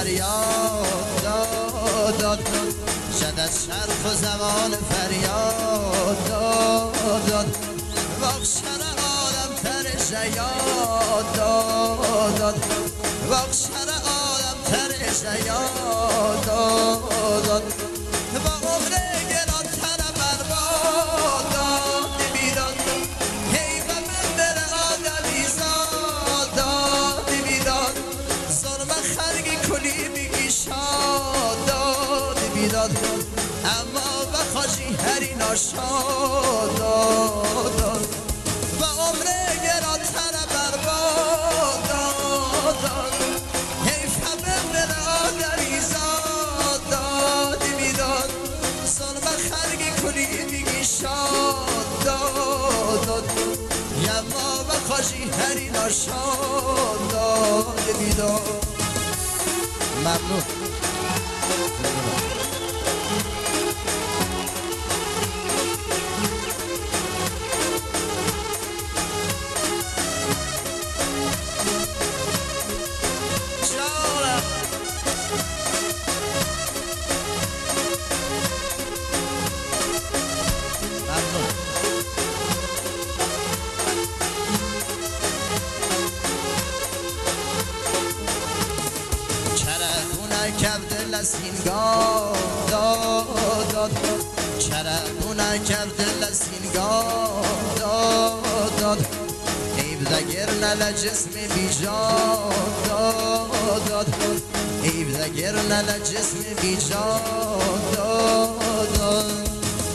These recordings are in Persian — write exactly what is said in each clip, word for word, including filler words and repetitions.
فریاد داد داد شد از شرق و زمان فریاد داد داد واخشر آدم تر شیاد داد داد واخشر آدم تر شیاد داد داد با عمر گران تر برباد داد بیداد حیف من دل آدمی زاد داد بیداد ظلم خرگی کلی بگی شاد داد بیداد اما بخواشی هری ناشاد داد داد با عمر گران تر برباد داد داد حیف همه دل آدمی زاد داد بیداد ظلم خرگی کلی بگی شاد داد داد یما بخواشی هری ناشاد داد بیداد ممنون کبد لسینگاه داد داد چربونه کبد لسینگاه داد داد ایب دگر نل جسم بیجاد داد داد ایب دگر نل جسم بیجاد داد داد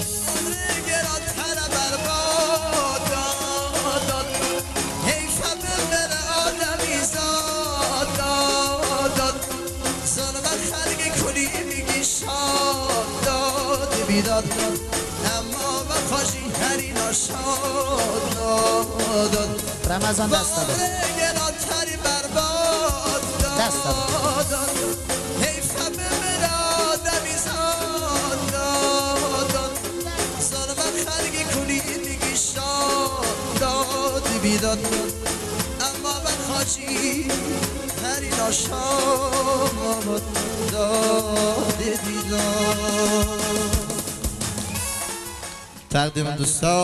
بیداد اما بخواشی هری ناشاد داد رمضان دست داد گران تری برباد دست داد حیف همه من آدمی زاد داد ظلم خرگی کلی دیگی شاد داد بیداد اما بخواشی هری ناشاد داد بیداد تقدیم دوستان